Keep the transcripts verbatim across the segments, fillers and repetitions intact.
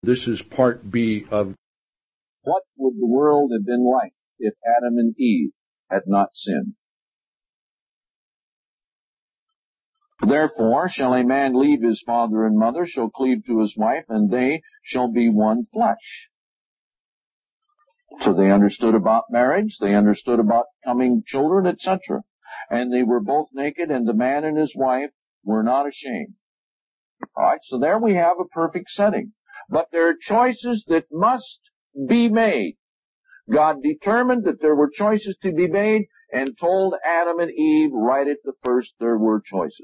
This is part B of What would the world have been like if Adam and Eve had not sinned? Therefore shall a man leave his father and mother, shall cleave to his wife, and they shall be one flesh. So they understood about marriage, they understood about coming children, et cetera. And they were both naked, and the man and his wife were not ashamed. Alright, so there we have a perfect setting. But there are choices that must be made. God determined that there were choices to be made and told Adam and Eve right at the first there were choices.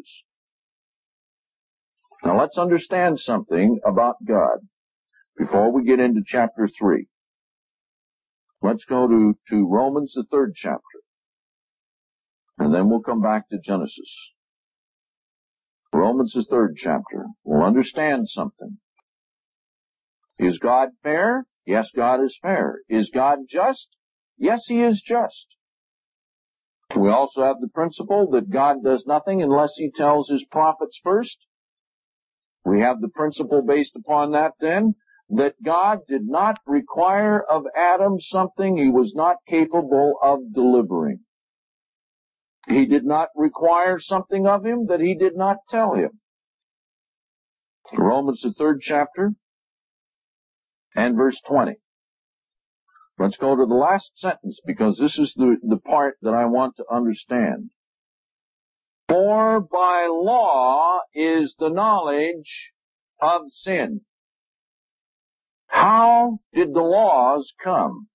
Now let's understand something about God before we get into chapter three. Let's go to, to Romans, the third chapter. And then we'll come back to Genesis. Romans, the third chapter. We'll understand something. Is God fair? Yes, God is fair. Is God just? Yes, He is just. We also have the principle that God does nothing unless He tells His prophets first. We have the principle based upon that then, that God did not require of Adam something He was not capable of delivering. He did not require something of him that He did not tell him. Romans, the third chapter, and verse twenty. Let's go to the last sentence, because this is the, the part that I want to understand. For by law is the knowledge of sin. How did the laws come?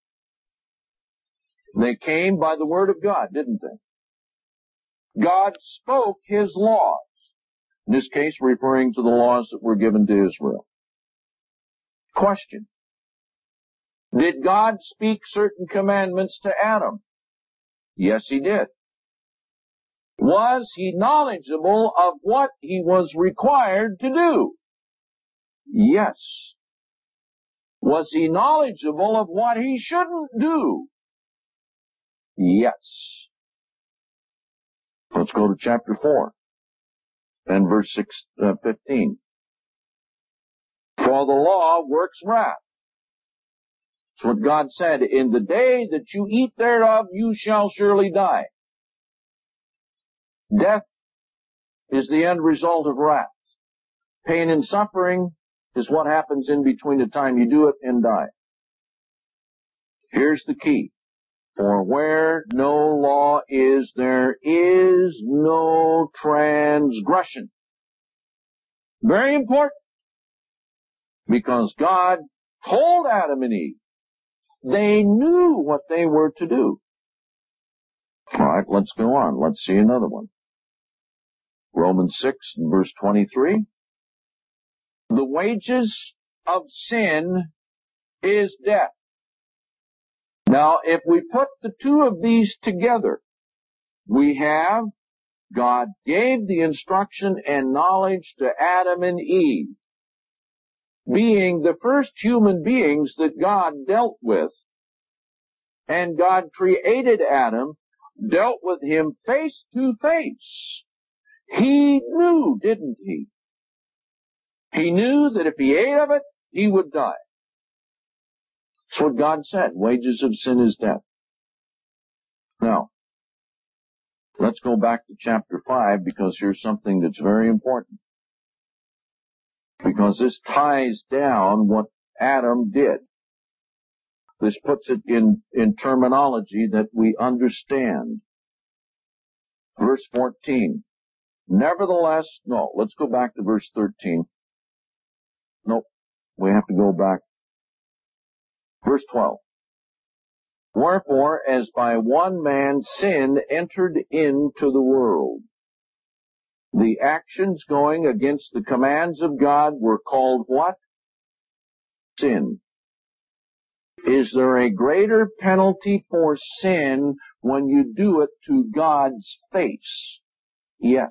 They came by the word of God, didn't they? God spoke His laws. In this case, referring to the laws that were given to Israel. Question. Did God speak certain commandments to Adam? Yes, He did. Was He knowledgeable of what he was required to do? Yes. Was He knowledgeable of what he shouldn't do? Yes. Let's go to chapter four and verse six, uh, fifteen. For the law works wrath. That's what God said. In the day that you eat thereof, you shall surely die. Death is the end result of wrath. Pain and suffering is what happens in between the time you do it and die. Here's the key. For where no law is, there is no transgression. Very important. Because God told Adam and Eve, they knew what they were to do. All right, let's go on. Let's see another one. Romans six, verse twenty-three. The wages of sin is death. Now, if we put the two of these together, we have God gave the instruction and knowledge to Adam and Eve, being the first human beings that God dealt with. And God created Adam, dealt with him face to face. He knew, didn't he? He knew that if he ate of it, he would die. That's what God said. Wages of sin is death. Now, let's go back to chapter five, because here's something that's very important. Because this ties down what Adam did. This puts it in, in terminology that we understand. Verse fourteen. Nevertheless, no, let's go back to verse thirteen. Nope, we have to go back. Verse twelve. Wherefore, as by one man sin entered into the world, the actions going against the commands of God were called what? Sin. Is there a greater penalty for sin when you do it to God's face? Yes.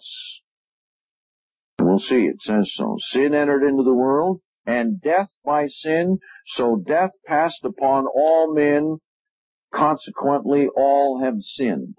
We'll see, it says so. Sin entered into the world, and death by sin, so death passed upon all men, consequently all have sinned.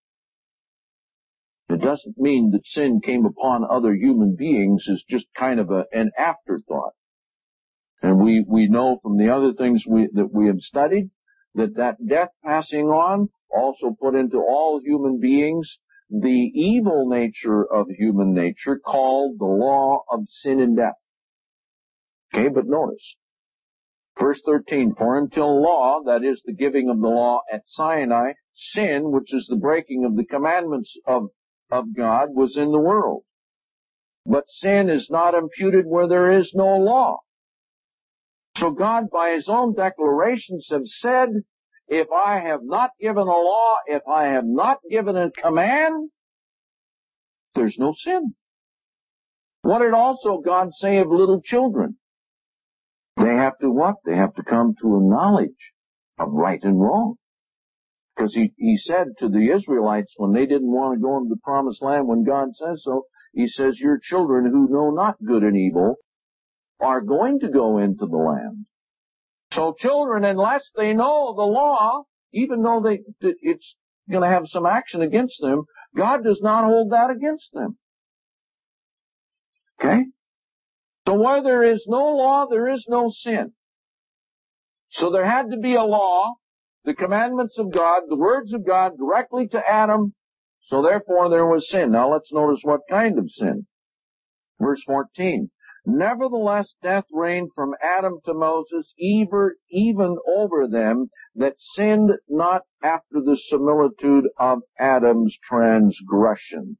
It doesn't mean that sin came upon other human beings as just kind of a, an afterthought. And we, we know from the other things we, that we have studied that that death passing on also put into all human beings the evil nature of human nature called the law of sin and death. Okay, but notice, verse thirteen, for until law, that is the giving of the law at Sinai, sin, which is the breaking of the commandments of, of God, was in the world. But sin is not imputed where there is no law. So God, by His own declarations, have said, if I have not given a law, if I have not given a command, there's no sin. What did also God say of little children? They have to what? They have to come to a knowledge of right and wrong. Because he, he said to the Israelites when they didn't want to go into the promised land, when God says so, He says, your children who know not good and evil are going to go into the land. So children, unless they know the law, even though they, it's going to have some action against them, God does not hold that against them. Okay? So where there is no law, there is no sin. So there had to be a law, the commandments of God, the words of God directly to Adam. So therefore there was sin. Now let's notice what kind of sin. Verse fourteen. Nevertheless death reigned from Adam to Moses, even over them that sinned not after the similitude of Adam's transgression.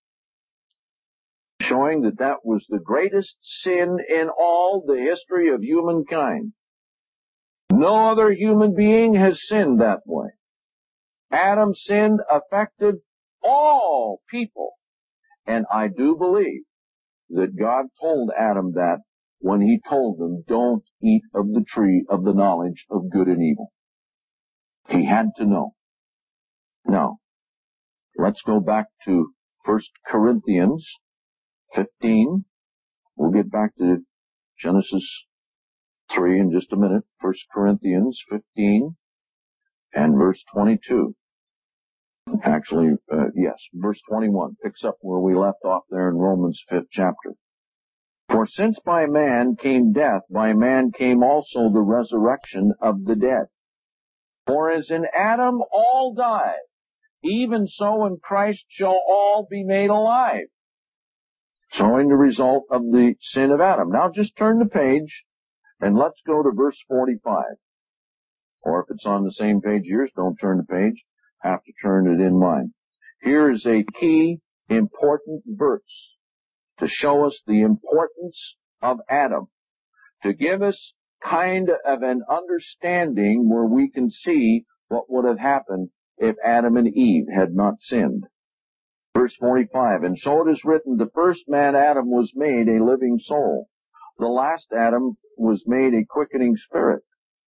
Showing that that was the greatest sin in all the history of humankind. No other human being has sinned that way. Adam's sin affected all people. And I do believe that God told Adam that when He told them, don't eat of the tree of the knowledge of good and evil. He had to know. Now, let's go back to First Corinthians fifteen. We'll get back to Genesis three in just a minute. First Corinthians fifteen and verse twenty-two. Actually, uh, yes, verse twenty-one picks up where we left off there in Romans fifth chapter. For since by man came death, by man came also the resurrection of the dead. For as in Adam all died, even so in Christ shall all be made alive. Showing the result of the sin of Adam. Now just turn the page and let's go to verse forty-five. Or if it's on the same page yours, don't turn the page. Have to turn it in mine. Here is a key, important verse to show us the importance of Adam, to give us kind of an understanding where we can see what would have happened if Adam and Eve had not sinned. Verse forty-five, and so it is written, the first man Adam was made a living soul. The last Adam was made a quickening spirit.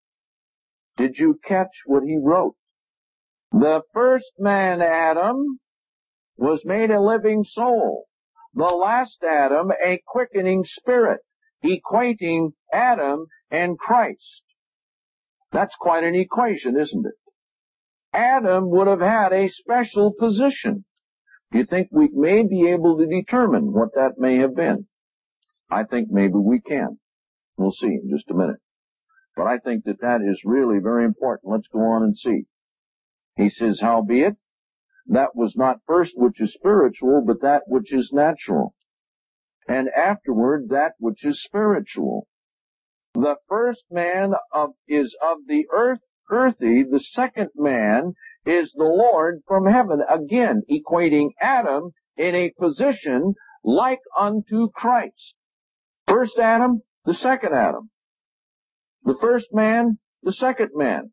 Did you catch what he wrote? The first man, Adam, was made a living soul. The last Adam, a quickening spirit, equating Adam and Christ. That's quite an equation, isn't it? Adam would have had a special position. Do you think we may be able to determine what that may have been? I think maybe we can. We'll see in just a minute. But I think that that is really very important. Let's go on and see. He says, howbeit, that was not first which is spiritual, but that which is natural. And afterward, that which is spiritual. The first man of, is of the earth, earthy. The second man is the Lord from heaven. Again, equating Adam in a position like unto Christ. First Adam, the second Adam. The first man, the second man.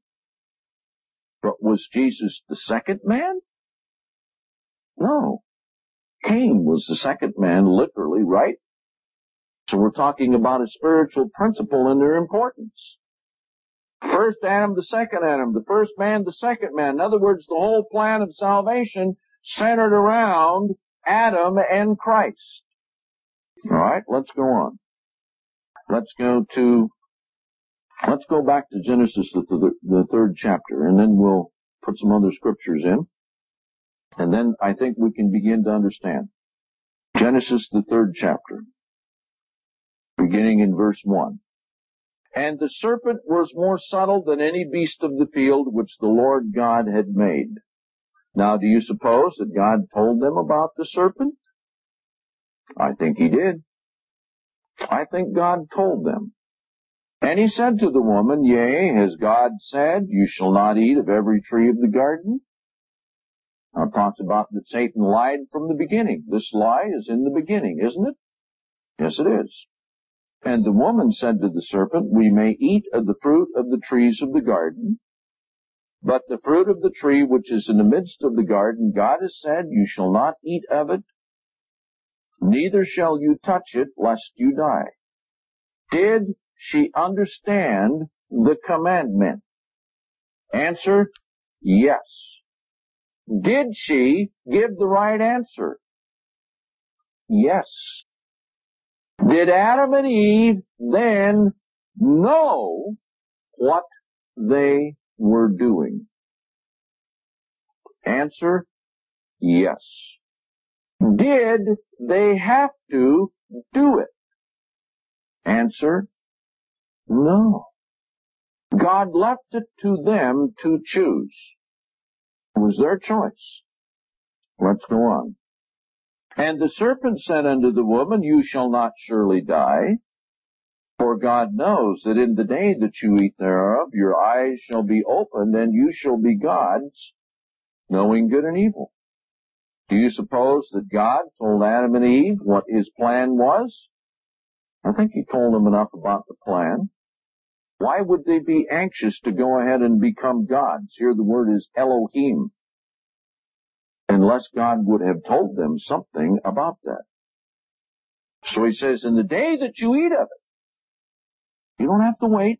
But was Jesus the second man? No. Cain was the second man, literally, right? So we're talking about a spiritual principle and their importance. First Adam, the second Adam. The first man, the second man. In other words, the whole plan of salvation centered around Adam and Christ. All right, let's go on. Let's go to, let's go back to Genesis, the, the, the third chapter, and then we'll put some other scriptures in. And then I think we can begin to understand. Genesis, the third chapter, beginning in verse one. And the serpent was more subtle than any beast of the field which the Lord God had made. Now, do you suppose that God told them about the serpent? I think he did. I think God told them. And he said to the woman, Yea, has God said, You shall not eat of every tree of the garden? Now, it talks about that Satan lied from the beginning. This lie is in the beginning, isn't it? Yes, it is. And the woman said to the serpent, We may eat of the fruit of the trees of the garden, but the fruit of the tree which is in the midst of the garden, God has said, You shall not eat of it, neither shall you touch it, lest you die. Did she understand the commandment? Answer, yes. Did she give the right answer? Yes. Did Adam and Eve then know what they were doing? Answer, yes. Did they have to do it? Answer, no. God left it to them to choose. It was their choice. Let's go on. And the serpent said unto the woman, You shall not surely die, for God knows that in the day that you eat thereof, your eyes shall be opened, and you shall be gods, knowing good and evil. Do you suppose that God told Adam and Eve what his plan was? I think he told them enough about the plan. Why would they be anxious to go ahead and become gods? Here the word is Elohim. Unless God would have told them something about that. So he says, in the day that you eat of it, you don't have to wait.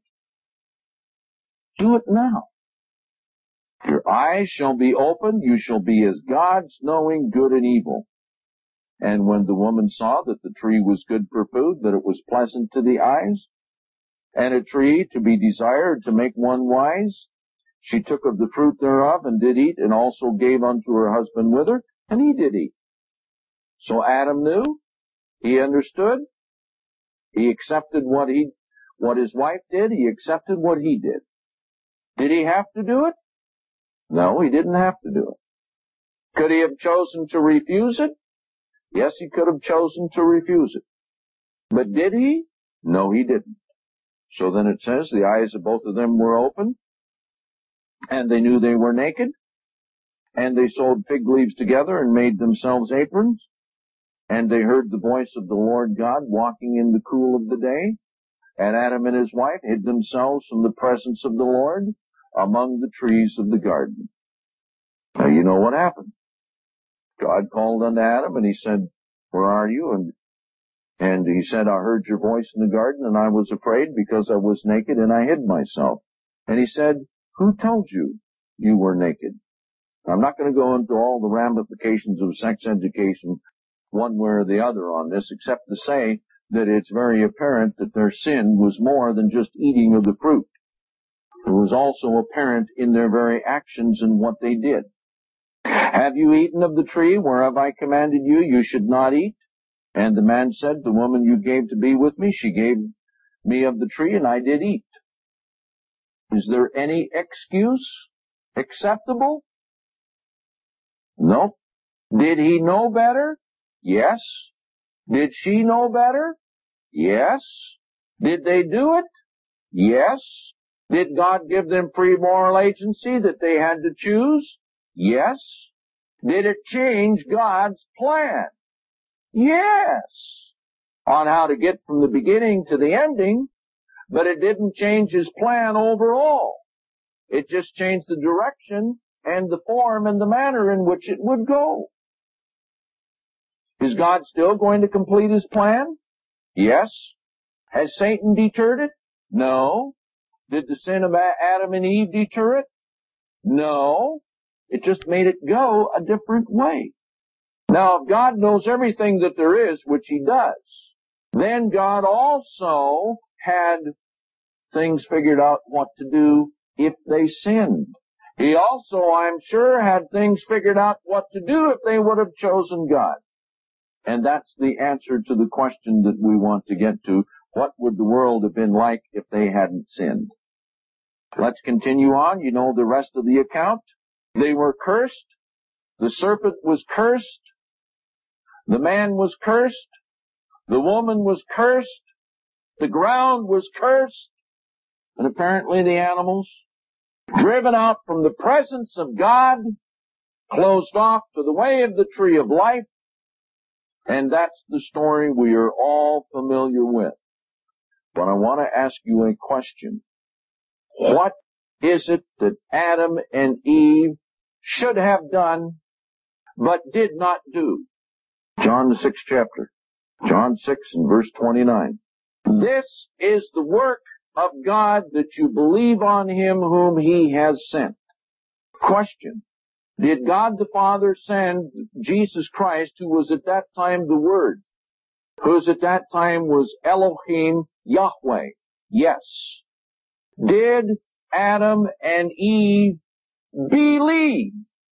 Do it now. Your eyes shall be opened, you shall be as gods, knowing good and evil. And when the woman saw that the tree was good for food, that it was pleasant to the eyes, and a tree to be desired to make one wise, she took of the fruit thereof, and did eat, and also gave unto her husband with her, and he did eat. So Adam knew, he understood, he accepted what he, what his wife did, he accepted what he did. Did he have to do it? No, he didn't have to do it. Could he have chosen to refuse it? Yes, he could have chosen to refuse it. But did he? No, he didn't. So then it says the eyes of both of them were open, and they knew they were naked, and they sewed fig leaves together and made themselves aprons, and they heard the voice of the Lord God walking in the cool of the day, and Adam and his wife hid themselves from the presence of the Lord among the trees of the garden. Now you know what happened. God called unto Adam and he said, Where are you? And and he said, I heard your voice in the garden and I was afraid because I was naked and I hid myself. And he said, Who told you you were naked? I'm not going to go into all the ramifications of sex education one way or the other on this, except to say that it's very apparent that their sin was more than just eating of the fruit. It was also apparent in their very actions and what they did. Have you eaten of the tree whereof I commanded you, you should not eat? And the man said, The woman you gave to be with me, she gave me of the tree, and I did eat. Is there any excuse acceptable? No. Did he know better? Yes. Did she know better? Yes. Did they do it? Yes. Did God give them free moral agency that they had to choose? Yes. Did it change God's plan? Yes. On how to get from the beginning to the ending, but it didn't change his plan overall. It just changed the direction and the form and the manner in which it would go. Is God still going to complete his plan? Yes. Has Satan deterred it? No. Did the sin of Adam and Eve deter it? No. It just made it go a different way. Now, if God knows everything that there is, which he does, then God also had things figured out what to do if they sinned. He also, I'm sure, had things figured out what to do if they would have chosen God. And that's the answer to the question that we want to get to. What would the world have been like if they hadn't sinned? Let's continue on. You know the rest of the account. They were cursed. The serpent was cursed. The man was cursed. The woman was cursed. The ground was cursed. And apparently the animals, driven out from the presence of God, closed off to the way of the tree of life. And that's the story we are all familiar with. But I want to ask you a question. What is it that Adam and Eve should have done but did not do? John the sixth chapter. John six and verse twenty-nine. This is the work of God, that you believe on Him whom He has sent. Question. Did God the Father send Jesus Christ, who was at that time the Word, who at that time was Elohim Yahweh? Yes. Did Adam and Eve believe?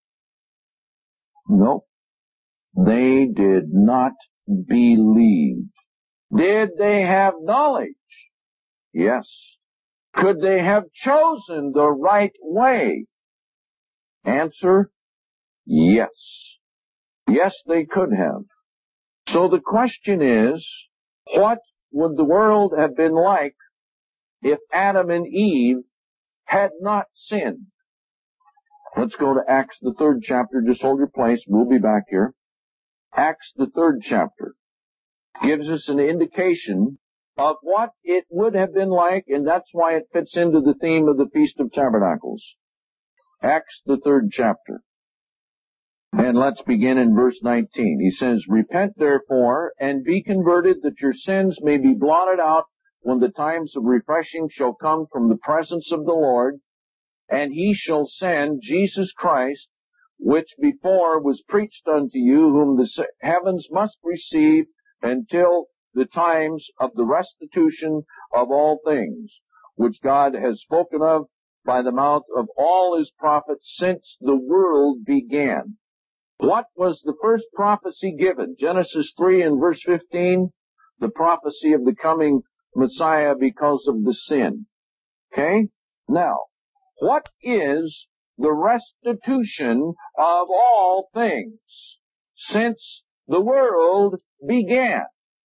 No. They did not believe. Did they have knowledge? Yes. Could they have chosen the right way? Answer, yes. Yes, they could have. So the question is, what would the world have been like if Adam and Eve had not sinned? Let's go to Acts the third chapter. Just hold your place. We'll be back here. Acts the third chapter gives us an indication of what it would have been like, and that's why it fits into the theme of the Feast of Tabernacles. Acts the third chapter. And let's begin in verse nineteen. He says, Repent therefore, and be converted, that your sins may be blotted out, when the times of refreshing shall come from the presence of the Lord, and He shall send Jesus Christ, which before was preached unto you, whom the heavens must receive until the times of the restitution of all things, which God has spoken of by the mouth of all His prophets since the world began. What was the first prophecy given? Genesis three and verse fifteen, the prophecy of the coming Messiah because of the sin. Okay? Now, what is the restitution of all things since the world began?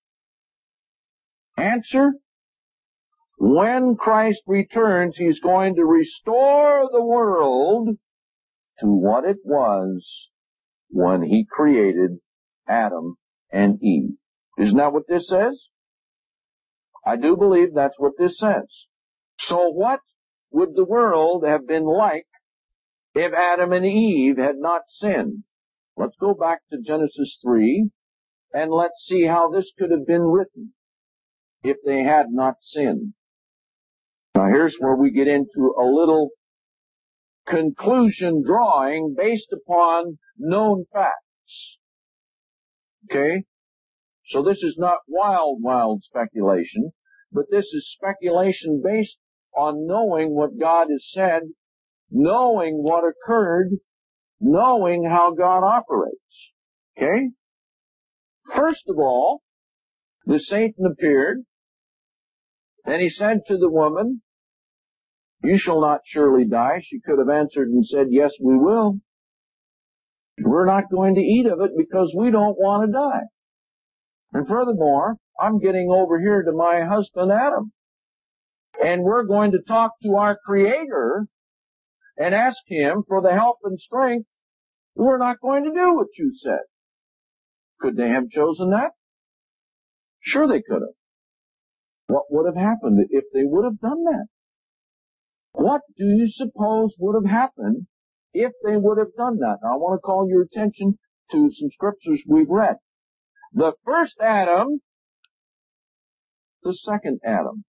Answer, when Christ returns, He's going to restore the world to what it was when He created Adam and Eve. Isn't that what this says? I do believe that's what this says. So what would the world have been like if Adam and Eve had not sinned? Let's go back to Genesis three and let's see how this could have been written if they had not sinned. Now here's where we get into a little conclusion drawing based upon known facts. Okay? So this is not wild, wild speculation, but this is speculation based on knowing what God has said, knowing what occurred, knowing how God operates. Okay? First of all, the Satan appeared, and he said to the woman, You shall not surely die. She could have answered and said, Yes, we will. We're not going to eat of it because we don't want to die. And furthermore, I'm getting over here to my husband Adam, and we're going to talk to our Creator and ask Him for the help and strength. We're not going to do what you said. Could they have chosen that? Sure they could have. What would have happened if they would have done that? What do you suppose would have happened if they would have done that? Now I want to call your attention to some scriptures we've read. The first Adam, the second Adam.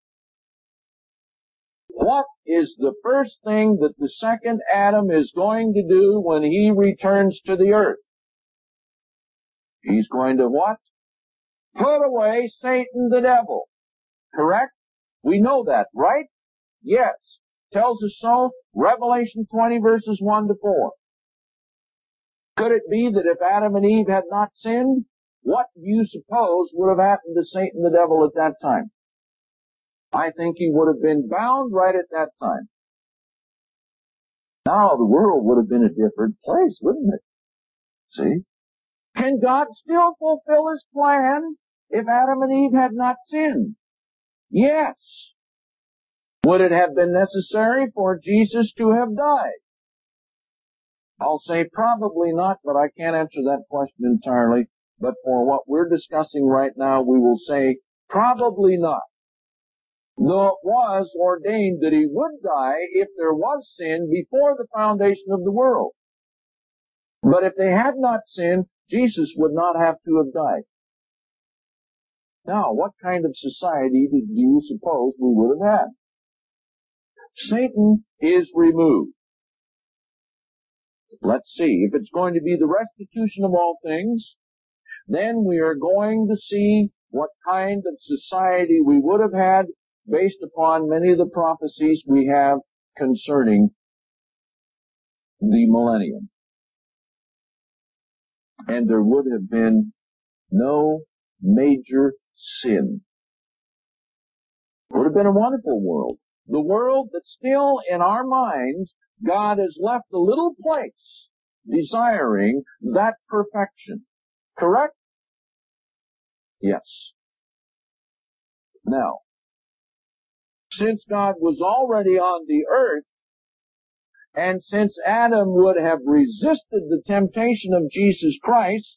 What is the first thing that the second Adam is going to do when he returns to the earth? He's going to what? Put away Satan the devil. Correct? We know that, right? Yes. Tells us so. Revelation twenty verses one to four. Could it be that if Adam and Eve had not sinned, what do you suppose would have happened to Satan the devil at that time? I think he would have been bound right at that time. Now the world would have been a different place, wouldn't it? See? Can God still fulfill His plan if Adam and Eve had not sinned? Yes. Would it have been necessary for Jesus to have died? I'll say probably not, but I can't answer that question entirely. But for what we're discussing right now, we will say probably not. Though it was ordained that He would die if there was sin before the foundation of the world. But if they had not sinned, Jesus would not have to have died. Now, what kind of society do you suppose we would have had? Satan is removed. Let's see. If it's going to be the restitution of all things, then we are going to see what kind of society we would have had based upon many of the prophecies we have concerning the millennium. And there would have been no major sin. It would have been a wonderful world. The world that still in our minds God has left a little place desiring that perfection. Correct? Yes. Now, since God was already on the earth, and since Adam would have resisted the temptation of Jesus Christ,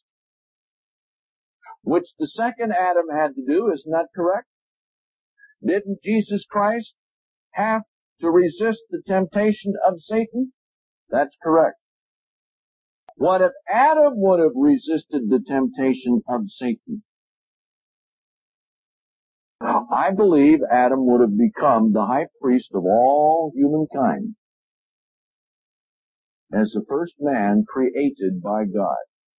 which the second Adam had to do, isn't that correct? Didn't Jesus Christ have to resist the temptation of Satan? That's correct. What if Adam would have resisted the temptation of Satan? I believe Adam would have become the high priest of all humankind as the first man created by God.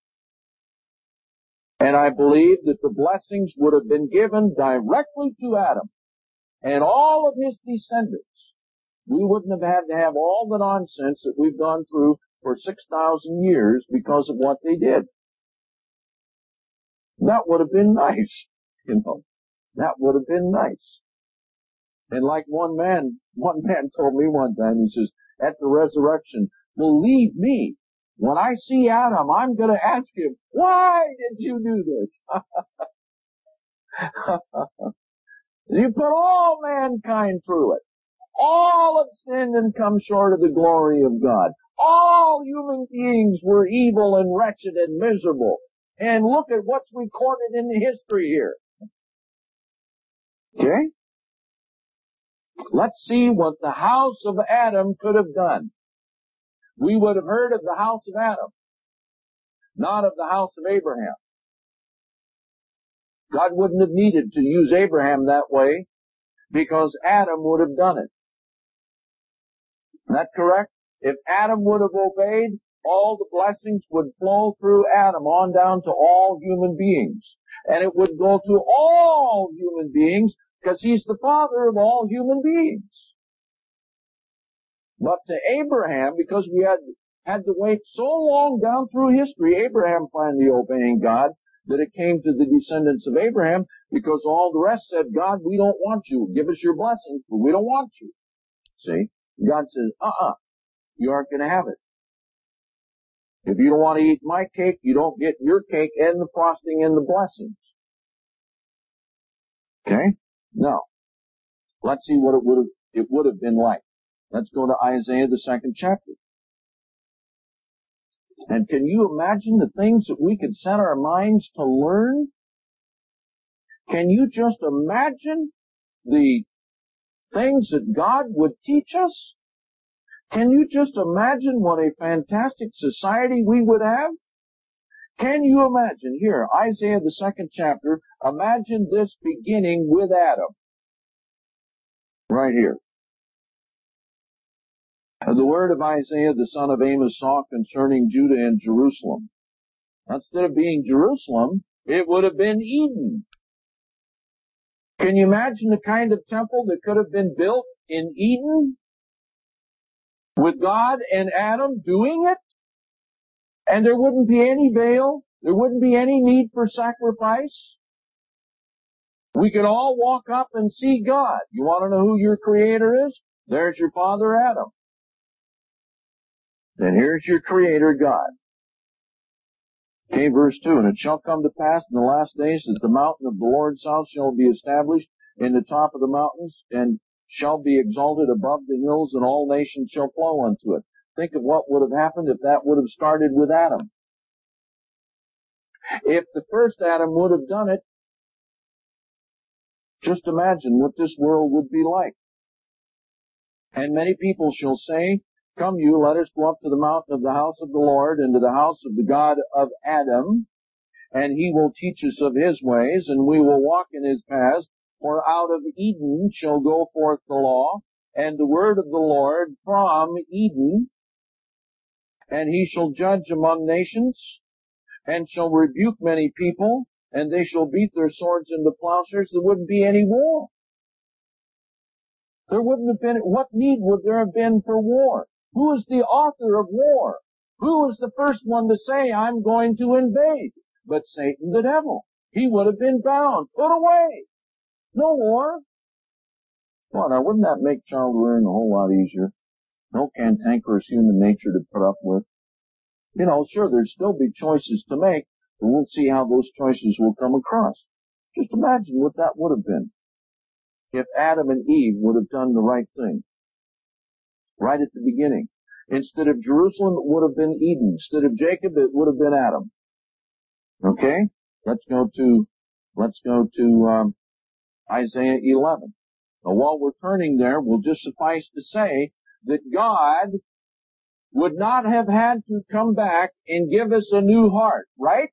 And I believe that the blessings would have been given directly to Adam and all of his descendants. We wouldn't have had to have all the nonsense that we've gone through for six thousand years because of what they did. That would have been nice, you know. That would have been nice. And like one man, one man told me one time, he says, at the resurrection, believe me, when I see Adam, I'm going to ask him, why did you do this? You put all mankind through it. All have sinned and come short of the glory of God. All human beings were evil and wretched and miserable. And look at what's recorded in the history here. Okay? Let's see what the house of Adam could have done. We would have heard of the house of Adam, not of the house of Abraham. God wouldn't have needed to use Abraham that way because Adam would have done it. Isn't that correct? If Adam would have obeyed, all the blessings would flow through Adam on down to all human beings. And it would go to all human beings because he's the father of all human beings. But to Abraham, because we had had to wait so long down through history, Abraham finally obeying God, that it came to the descendants of Abraham, because all the rest said, God, we don't want you. Give us your blessings, but we don't want you. See? God says, uh-uh, you aren't going to have it. If you don't want to eat my cake, you don't get your cake and the frosting and the blessings. Okay? Now, let's see what it would have, it would have been like. Let's go to Isaiah, the second chapter. And can you imagine the things that we could set our minds to learn? Can you just imagine the things that God would teach us? Can you just imagine what a fantastic society we would have? Can you imagine? Here, Isaiah, the second chapter, imagine this beginning with Adam. Right here. The word of Isaiah, the son of Amos, saw concerning Judah and Jerusalem. Instead of being Jerusalem, it would have been Eden. Can you imagine the kind of temple that could have been built in Eden? With God and Adam doing it? And there wouldn't be any veil. There wouldn't be any need for sacrifice. We can all walk up and see God. You want to know who your Creator is? There's your father Adam. Then here's your Creator God. Okay, verse two, and it shall come to pass in the last days that the mountain of the Lord's house shall be established in the top of the mountains, and shall be exalted above the hills, and all nations shall flow unto it. Think of what would have happened if that would have started with Adam. If the first Adam would have done it, just imagine what this world would be like. And many people shall say, come you, let us go up to the mountain of the house of the Lord, and to the house of the God of Adam, and he will teach us of his ways, and we will walk in his paths. For out of Eden shall go forth the law, and the word of the Lord from Eden, and he shall judge among nations, and shall rebuke many people, and they shall beat their swords into plowshares. There wouldn't be any war. There wouldn't have been, what need would there have been for war? Who is the author of war? Who was the first one to say, I'm going to invade? But Satan the devil. He would have been bound, put away. No war. Well, now wouldn't that make child rearing a whole lot easier? No cantankerous human nature to put up with. You know, sure, there'd still be choices to make, but we'll see how those choices will come across. Just imagine what that would have been if Adam and Eve would have done the right thing. Right at the beginning. Instead of Jerusalem, it would have been Eden. Instead of Jacob, it would have been Adam. Okay? Let's go to, let's go to, um, Isaiah eleven. Now while we're turning there, we'll just suffice to say that God would not have had to come back and give us a new heart, right?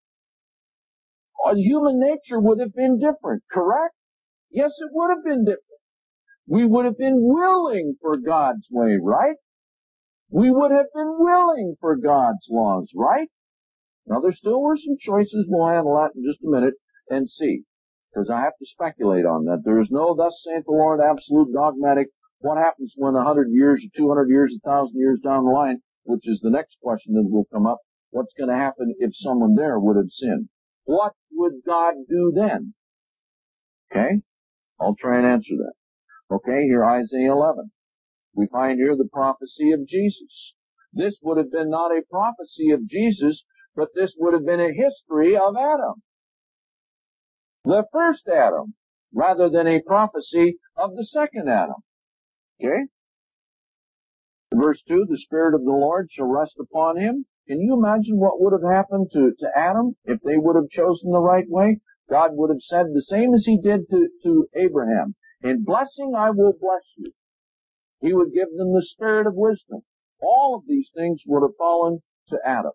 Or human nature would have been different, correct? Yes, it would have been different. We would have been willing for God's way, right? We would have been willing for God's laws, right? Now there still were some choices. We'll handle that in just a minute and see. Because I have to speculate on that. There is no thus saith the Lord absolute dogmatic. What happens when a hundred years, or two hundred years, a thousand years down the line, which is the next question that will come up, what's going to happen if someone there would have sinned? What would God do then? Okay? I'll try and answer that. Okay, here Isaiah eleven. We find here the prophecy of Jesus. This would have been not a prophecy of Jesus, but this would have been a history of Adam. The first Adam, rather than a prophecy of the second Adam. Okay? Verse two, the Spirit of the Lord shall rest upon him. Can you imagine what would have happened to, to Adam if they would have chosen the right way? God would have said the same as he did to, to Abraham. In blessing I will bless you. He would give them the spirit of wisdom. All of these things would have fallen to Adam.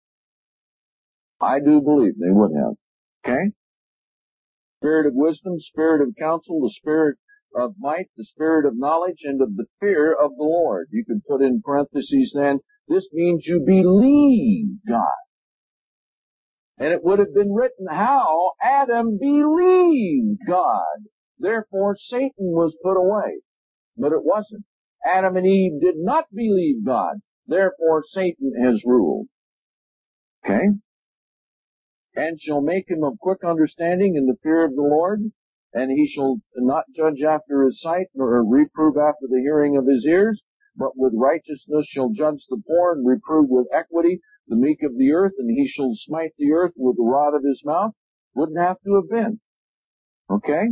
I do believe they would have. Okay? Spirit of wisdom, spirit of counsel, the spirit of might, the spirit of knowledge, and of the fear of the Lord. You could put in parentheses then, this means you believe God. And it would have been written how Adam believed God. Therefore Satan was put away. But it wasn't. Adam and Eve did not believe God. Therefore Satan has ruled. Okay? And shall make him of quick understanding in the fear of the Lord, and he shall not judge after his sight, nor reprove after the hearing of his ears, but with righteousness shall judge the poor, and reprove with equity the meek of the earth, and he shall smite the earth with the rod of his mouth. Wouldn't have to have been. Okay?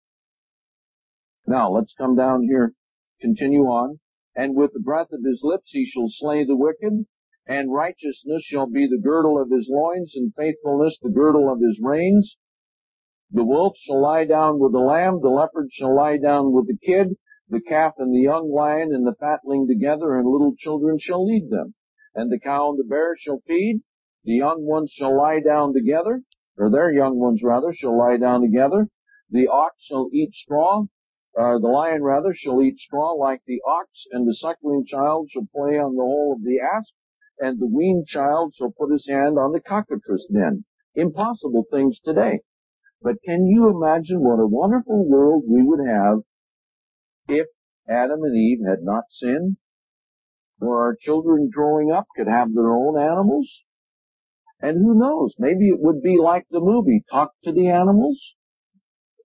Now, let's come down here, continue on. And with the breath of his lips he shall slay the wicked, and righteousness shall be the girdle of his loins, and faithfulness the girdle of his reins. The wolf shall lie down with the lamb, the leopard shall lie down with the kid, the calf and the young lion and the fatling together, and little children shall lead them. And the cow and the bear shall feed, the young ones shall lie down together, or their young ones rather, shall lie down together. The ox shall eat straw, or the lion rather, shall eat straw like the ox, and the suckling child shall play on the hole of the asp, and the weaned child shall put his hand on the cockatrice den. Impossible things today. But can you imagine what a wonderful world we would have if Adam and Eve had not sinned? Or our children growing up could have their own animals? And who knows, maybe it would be like the movie, Talk to the Animals?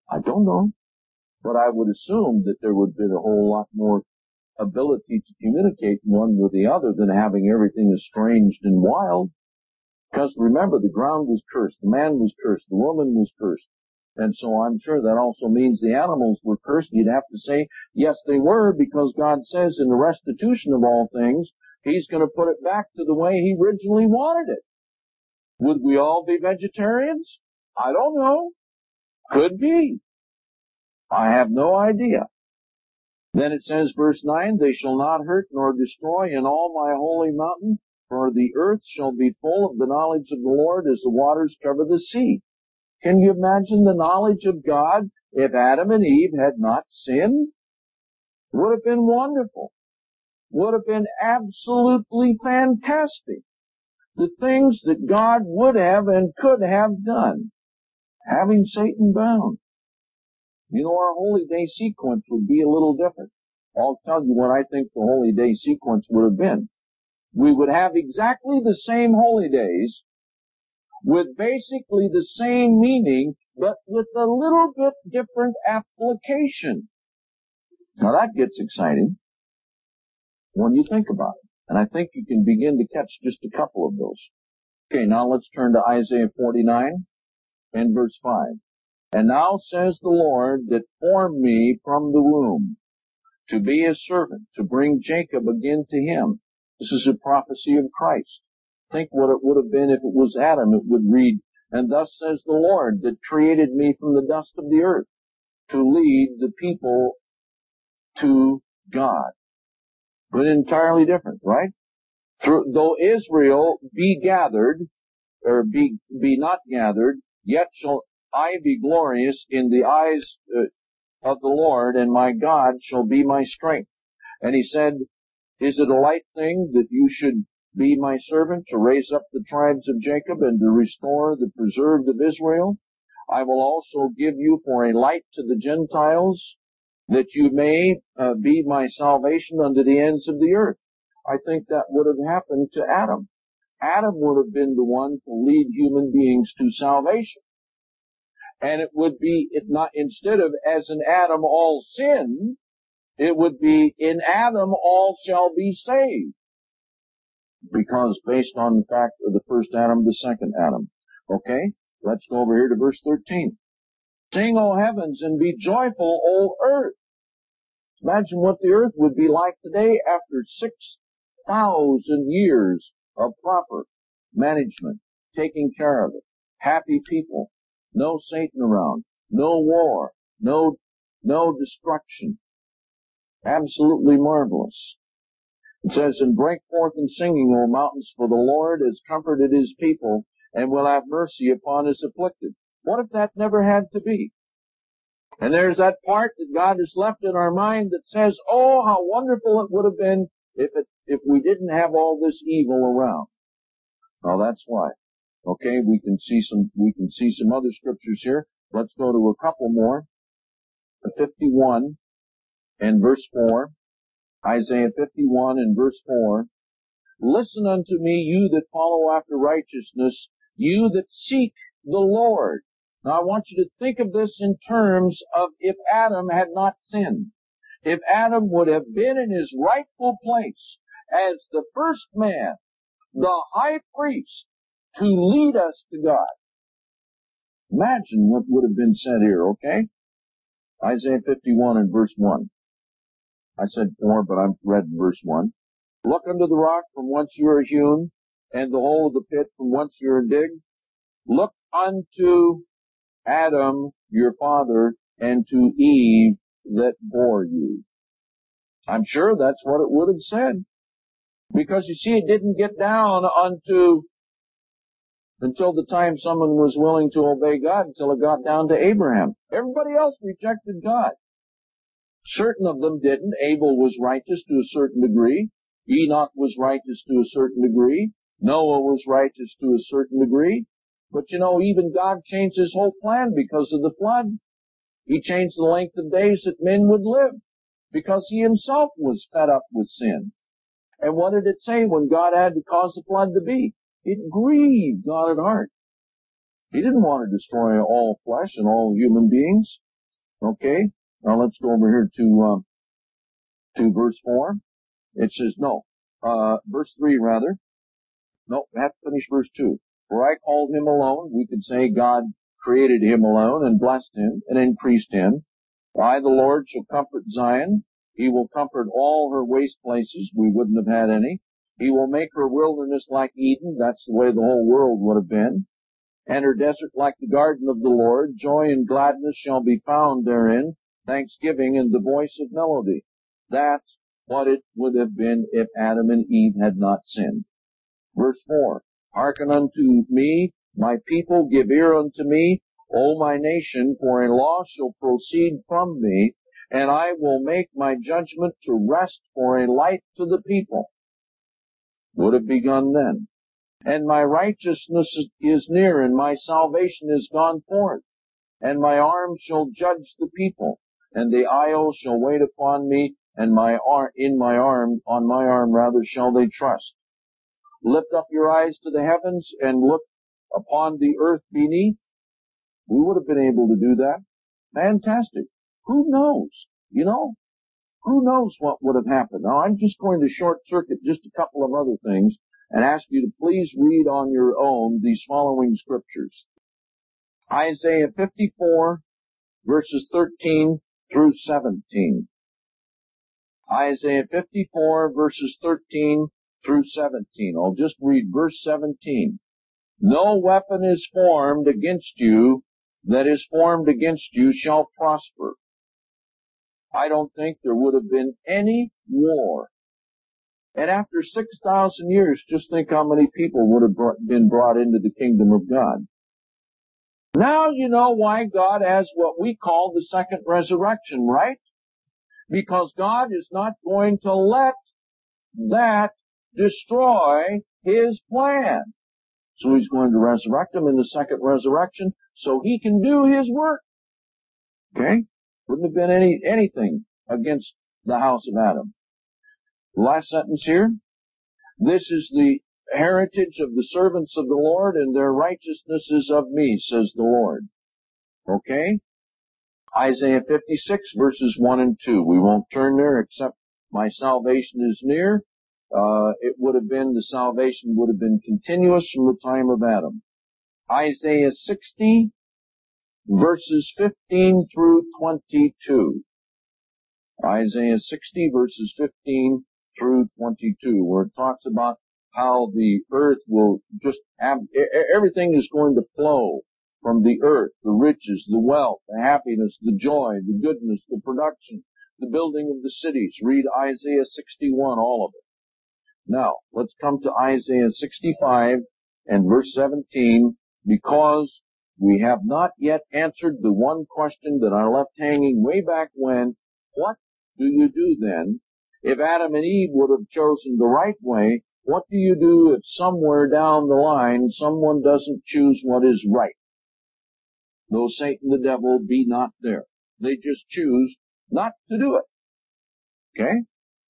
I don't know. But I would assume that there would be a whole lot more ability to communicate one with the other than having everything estranged and wild. Because remember, the ground was cursed, the man was cursed, the woman was cursed. And so I'm sure that also means the animals were cursed. You'd have to say, yes, they were, because God says in the restitution of all things, He's going to put it back to the way He originally wanted it. Would we all be vegetarians? I don't know. Could be. I have no idea. Then it says, verse nine, they shall not hurt nor destroy in all my holy mountain, for the earth shall be full of the knowledge of the Lord as the waters cover the sea. Can you imagine the knowledge of God if Adam and Eve had not sinned? Would have been wonderful. Would have been absolutely fantastic. The things that God would have and could have done, having Satan bound. You know, our holy day sequence would be a little different. I'll tell you what I think the holy day sequence would have been. We would have exactly the same holy days, with basically the same meaning, but with a little bit different application. Now that gets exciting when you think about it. And I think you can begin to catch just a couple of those. Okay, now let's turn to Isaiah forty-nine and verse five. And now says the Lord that formed me from the womb, to be His servant, to bring Jacob again to Him. This is a prophecy of Christ. Think what it would have been if it was Adam. It would read, and thus says the Lord that created me from the dust of the earth, to lead the people to God. But entirely different, right? Through, though Israel be gathered, or be, be not gathered, yet shall I be glorious in the eyes uh, of the Lord, and my God shall be my strength. And He said, is it a light thing that you should be my servant to raise up the tribes of Jacob and to restore the preserved of Israel? I will also give you for a light to the Gentiles, that you may uh, be my salvation unto the ends of the earth. I think that would have happened to Adam. Adam would have been the one to lead human beings to salvation. And it would be, it not, instead of as in Adam all sin, it would be in Adam all shall be saved. Because based on the fact of the first Adam, the second Adam. Okay? Let's go over here to verse thirteen. Sing, O heavens, and be joyful, O earth. Imagine what the earth would be like today after six thousand years of proper management, taking care of it. Happy people. No Satan around. No war. No, no destruction. Absolutely marvelous. It says, and break forth in singing, O mountains, for the Lord has comforted His people and will have mercy upon His afflicted. What if that never had to be? And there's that part that God has left in our mind that says, oh, how wonderful it would have been if it, if we didn't have all this evil around. Now that's why. Okay, we can see some, we can see some other scriptures here. Let's go to a couple more. fifty-one and verse four. Isaiah fifty-one and verse four. Listen unto me, you that follow after righteousness, you that seek the Lord. Now I want you to think of this in terms of if Adam had not sinned. If Adam would have been in his rightful place as the first man, the high priest, to lead us to God. Imagine what would have been said here, okay? Isaiah fifty-one and verse one. I said four, but I've read verse one. Look unto the rock from whence you are hewn, and the hole of the pit from whence you are digged. Look unto Adam, your father, and to Eve that bore you. I'm sure that's what it would have said. Because you see, it didn't get down unto, until the time someone was willing to obey God, until it got down to Abraham. Everybody else rejected God. Certain of them didn't. Abel was righteous to a certain degree. Enoch was righteous to a certain degree. Noah was righteous to a certain degree. But you know, even God changed His whole plan because of the flood. He changed the length of days that men would live because He Himself was fed up with sin. And what did it say when God had to cause the flood to be? It grieved God at heart. He didn't want to destroy all flesh and all human beings. Okay? Now let's go over here to, um, to verse four. It says, no, uh, verse three rather. No, we have to finish verse two. For I called him alone. We could say God created him alone and blessed him and increased him. I, the Lord, shall comfort Zion. He will comfort all her waste places. We wouldn't have had any. He will make her wilderness like Eden. That's the way the whole world would have been. And her desert like the garden of the Lord. Joy and gladness shall be found therein. Thanksgiving and the voice of melody. That's what it would have been if Adam and Eve had not sinned. Verse four. Hearken unto me, my people, give ear unto me, O my nation, for a law shall proceed from me, and I will make my judgment to rest for a light to the people. Would have begun then. And my righteousness is near, and my salvation is gone forth, and my arm shall judge the people, and the isles shall wait upon me, and my arm, in my arm, on my arm rather, shall they trust. Lift up your eyes to the heavens and look upon the earth beneath. We would have been able to do that. Fantastic. Who knows? You know, who knows what would have happened? Now, I'm just going to short circuit just a couple of other things and ask you to please read on your own these following scriptures. Isaiah fifty-four, verses thirteen through seventeen. Isaiah fifty-four, verses thirteen through seventeen. I'll just read verse seventeen. No weapon is formed against you that is formed against you shall prosper. I don't think there would have been any war. And after six thousand years, just think how many people would have brought, been brought into the kingdom of God. Now you know why God has what we call the second resurrection, right? Because God is not going to let that destroy His plan. So He's going to resurrect him in the second resurrection so He can do His work. Okay? Wouldn't have been any anything against the house of Adam. Last sentence here. This is the heritage of the servants of the Lord, and their righteousness is of me, says the Lord. Okay? Isaiah fifty-six, verses one and two. We won't turn there except my salvation is near. Uh, it would have been, the salvation would have been continuous from the time of Adam. Isaiah sixty, verses fifteen through twenty-two. Isaiah sixty, verses fifteen through twenty-two, where it talks about how the earth will just have, everything is going to flow from the earth, the riches, the wealth, the happiness, the joy, the goodness, the production, the building of the cities. Read Isaiah sixty-one, all of it. Now, let's come to Isaiah sixty-five and verse seventeen, because we have not yet answered the one question that I left hanging way back when. What do you do then? If Adam and Eve would have chosen the right way, what do you do if somewhere down the line someone doesn't choose what is right? Though Satan the devil be not there. They just choose not to do it. Okay?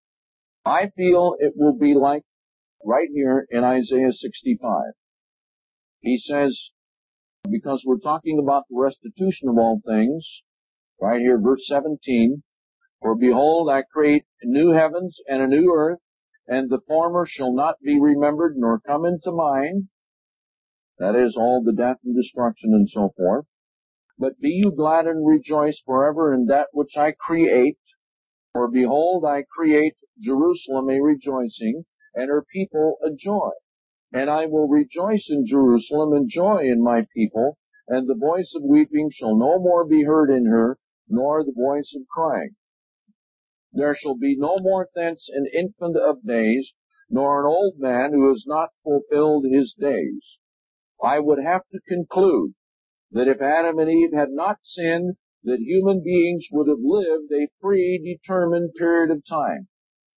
I feel it will be like right here in Isaiah sixty-five. He says, because we're talking about the restitution of all things, right here, verse seventeen, for behold, I create new heavens and a new earth, and the former shall not be remembered nor come into mind. That is all the death and destruction and so forth. But be you glad and rejoice forever in that which I create. For behold, I create Jerusalem a rejoicing, and her people a joy. And I will rejoice in Jerusalem and joy in my people, and the voice of weeping shall no more be heard in her, nor the voice of crying. There shall be no more thence an infant of days, nor an old man who has not fulfilled his days. I would have to conclude that if Adam and Eve had not sinned, that human beings would have lived a predetermined period of time.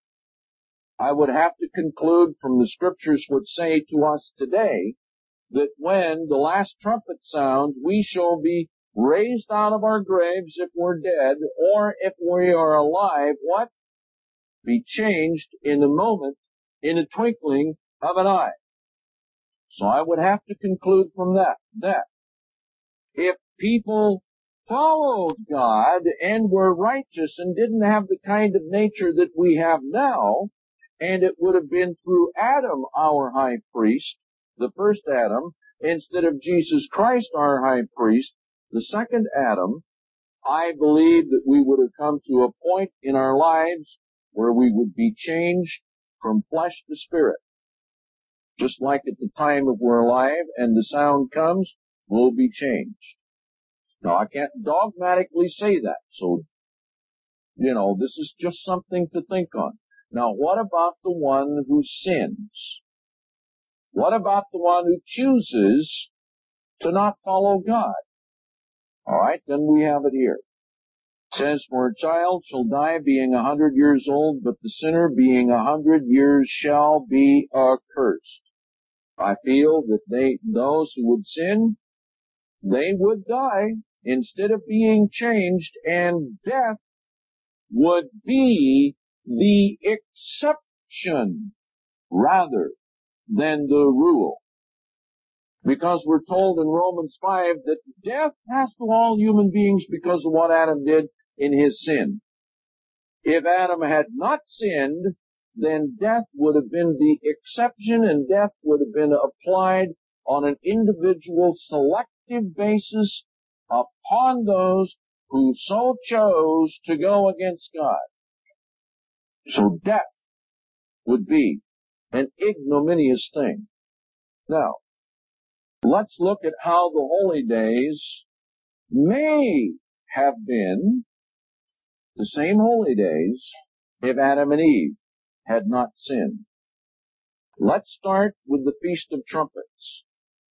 I would have to conclude from the scriptures would say to us today that when the last trumpet sounds, we shall be raised out of our graves if we're dead, or if we are alive, what? Be changed in a moment, in a twinkling of an eye. So I would have to conclude from that, that if people followed God and were righteous and didn't have the kind of nature that we have now, and it would have been through Adam, our high priest, the first Adam, instead of Jesus Christ, our high priest, the second Adam, I believe that we would have come to a point in our lives where we would be changed from flesh to spirit. Just like at the time of we're alive and the sound comes, we'll be changed. Now, I can't dogmatically say that, so, you know, this is just something to think on. Now, what about the one who sins? What about the one who chooses to not follow God? All right, then we have it here. It says, for a child shall die being a hundred years old, but the sinner being a hundred years shall be accursed. I feel that they, those who would sin, they would die instead of being changed, and death would be the exception rather than the rule. Because we're told in Romans five that death has to all human beings because of what Adam did in his sin. If Adam had not sinned, then death would have been the exception, and death would have been applied on an individual selective basis upon those who so chose to go against God. So death would be an ignominious thing. Now, let's look at how the holy days may have been the same holy days if Adam and Eve had not sinned. Let's start with the Feast of Trumpets.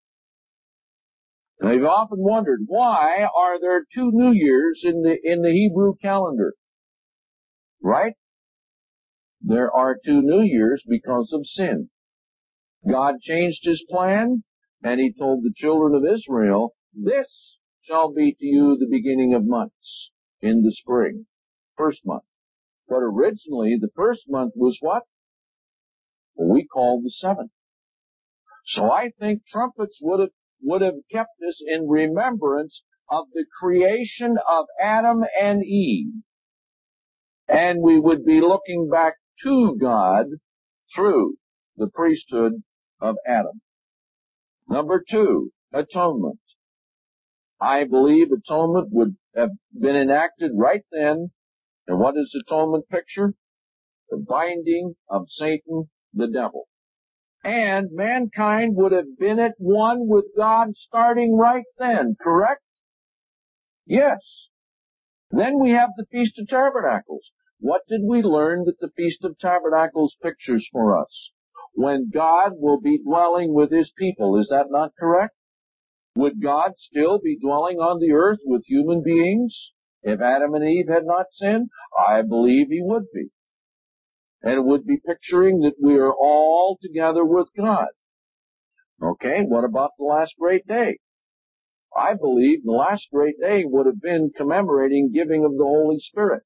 Now, you've often wondered, why are there two New Years in the, in the Hebrew calendar? Right? There are two New Years because of sin. God changed His plan, and He told the children of Israel, this shall be to you the beginning of months in the spring, first month. But originally, the first month was what? Well, we called the seventh. So I think trumpets would have, would have kept us in remembrance of the creation of Adam and Eve. And we would be looking back to God through the priesthood of Adam. Number two, atonement. I believe atonement would have been enacted right then. And what is atonement picture? The binding of Satan, the devil. And mankind would have been at one with God starting right then, correct? Yes. Then we have the Feast of Tabernacles. What did we learn that the Feast of Tabernacles pictures for us? When God will be dwelling with His people, is that not correct? Would God still be dwelling on the earth with human beings if Adam and Eve had not sinned? I believe He would be. And it would be picturing that we are all together with God. Okay, what about the last great day? I believe the last great day would have been commemorating giving of the Holy Spirit.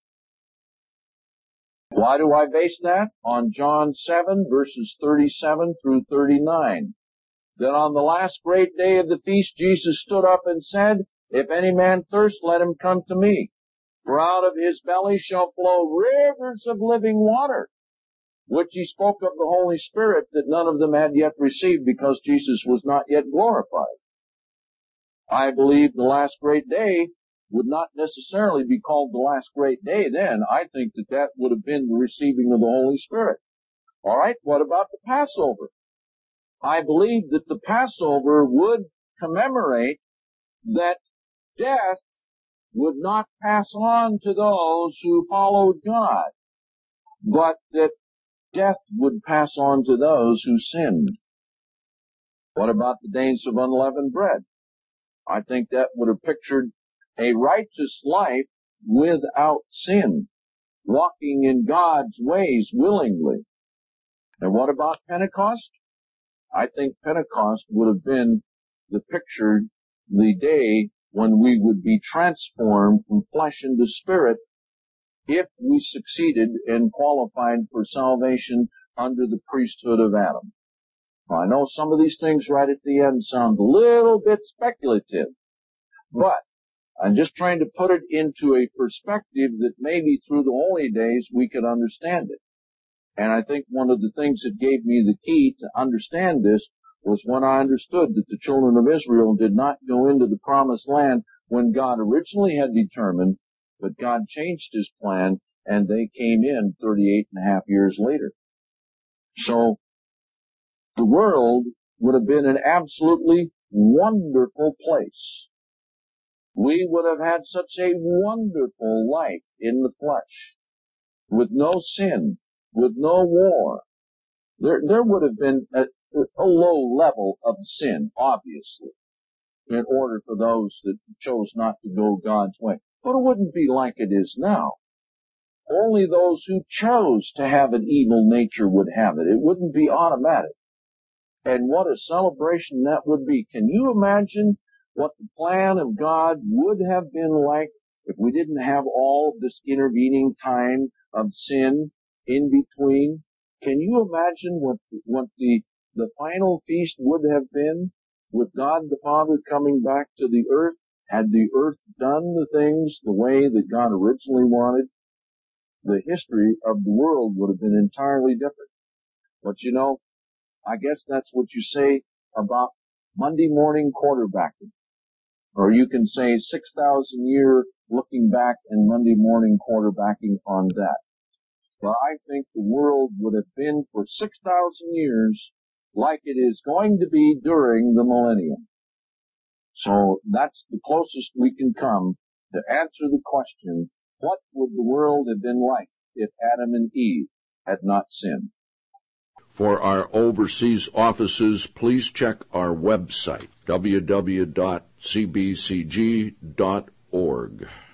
Why do I base that? On John seven, verses thirty-seven through thirty-nine. Then on the last great day of the feast, Jesus stood up and said, if any man thirst, let him come to me. For out of his belly shall flow rivers of living water. Which He spoke of the Holy Spirit that none of them had yet received because Jesus was not yet glorified. I believe the last great day would not necessarily be called the last great day then. I think that that would have been the receiving of the Holy Spirit. All right, what about the Passover? I believe that the Passover would commemorate that death would not pass on to those who followed God, but that death would pass on to those who sinned. What about the days of unleavened bread? I think that would have pictured a righteous life without sin, walking in God's ways willingly. And what about Pentecost? I think Pentecost would have been the picture, the day when we would be transformed from flesh into spirit if we succeeded and qualified for salvation under the priesthood of Adam. Now, I know some of these things right at the end sound a little bit speculative, but I'm just trying to put it into a perspective that maybe through the holy days we could understand it. And I think one of the things that gave me the key to understand this was when I understood that the children of Israel did not go into the promised land when God originally had determined, but God changed his plan and they came in thirty-eight and a half years later. So the world would have been an absolutely wonderful place. We would have had such a wonderful life in the flesh, with no sin, with no war. There, there would have been a, a low level of sin, obviously, in order for those that chose not to go God's way. But it wouldn't be like it is now. Only those who chose to have an evil nature would have it. It wouldn't be automatic. And what a celebration that would be. Can you imagine what the plan of God would have been like if we didn't have all of this intervening time of sin in between? Can you imagine what, what the, the final feast would have been with God the Father coming back to the earth? Had the earth done the things the way that God originally wanted? The history of the world would have been entirely different. But you know, I guess that's what you say about Monday morning quarterbacking. Or you can say six thousand year looking back and Monday morning quarterbacking on that. But I think the world would have been for six thousand years like it is going to be during the millennium. So that's the closest we can come to answer the question, what would the world have been like if Adam and Eve had not sinned? For our overseas offices, please check our website, w w w dot c b c g dot org.